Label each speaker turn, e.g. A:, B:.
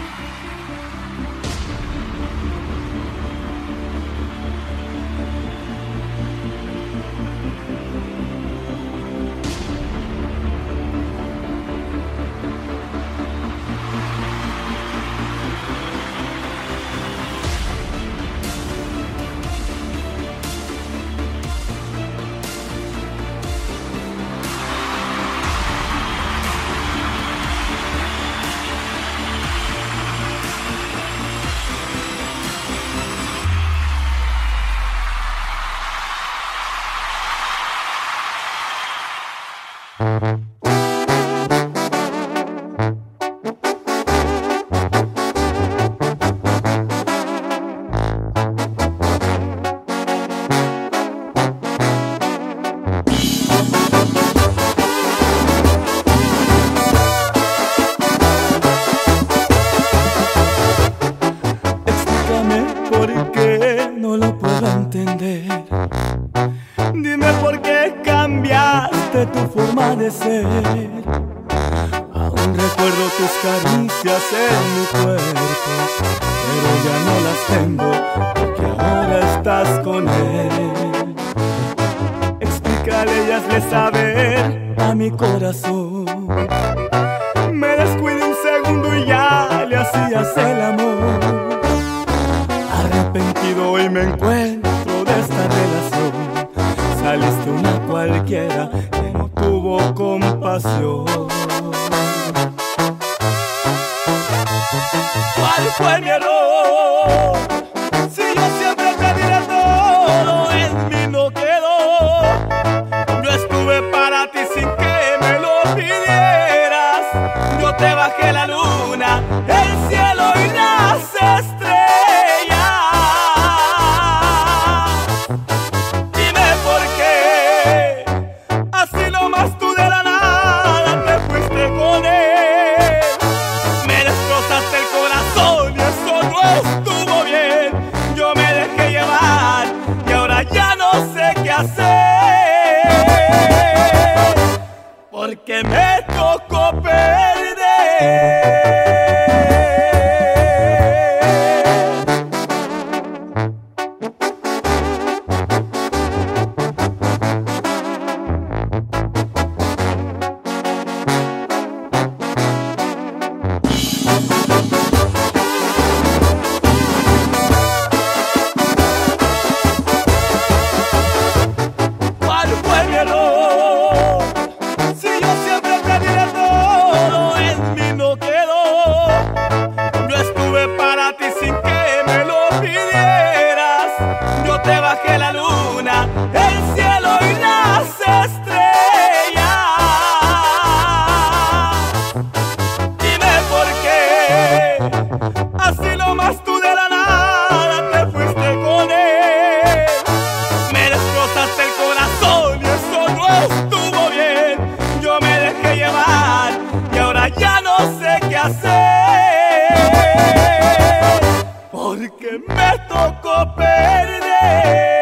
A: ¿Por qué no lo puedo entender? Dime por qué cambiaste tu forma de ser. Aún recuerdo tus caricias en mi cuerpo, pero ya no las tengo porque ahora estás con él. Explícale y hazle saber a mi corazón. Me descuidé un segundo y ya le hacías el amor. Arrepentido hoy me encuentro de esta relación. Saliste una cualquiera que no tuvo compasión. ¿Cuál fue mi error? Si yo siempre te di de todo, en mí no quedó. Yo estuve para ti sin que me lo pidieras. Yo te bajé la luna, el cielo y las estrellas. Estuvo bien, yo me dejé llevar y ahora ya no sé qué hacer, porque me tocó perder. Yo te bajé la luna, el cielo y las estrellas. Dime por qué, así nomás tú de la nada te fuiste con él. Me destrozaste el corazón y eso no estuvo bien. Yo me dejé llevar y ahora ya no sé qué hacer, porque me tocó perder.